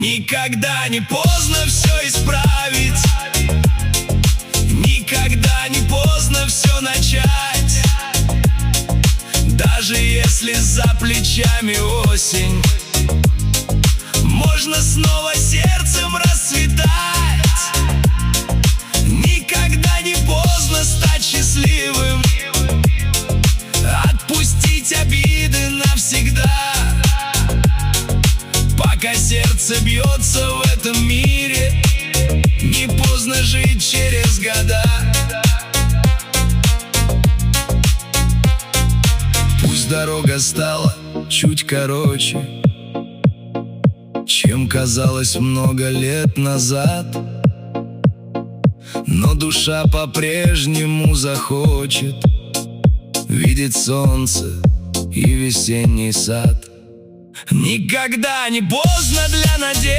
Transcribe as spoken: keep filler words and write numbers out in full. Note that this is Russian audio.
Никогда не поздно все исправить, никогда не поздно все начать. Даже если за плечами осень, можно снова сердцем расцветать. Никогда не поздно стать счастливым, отпустить обиды навсегда. Пока сердце бьется в этом мире, не поздно жить через года. Пусть дорога стала чуть короче, чем казалось много лет назад, но душа по-прежнему захочет видеть солнце и весенний сад. Никогда не поздно для надежды.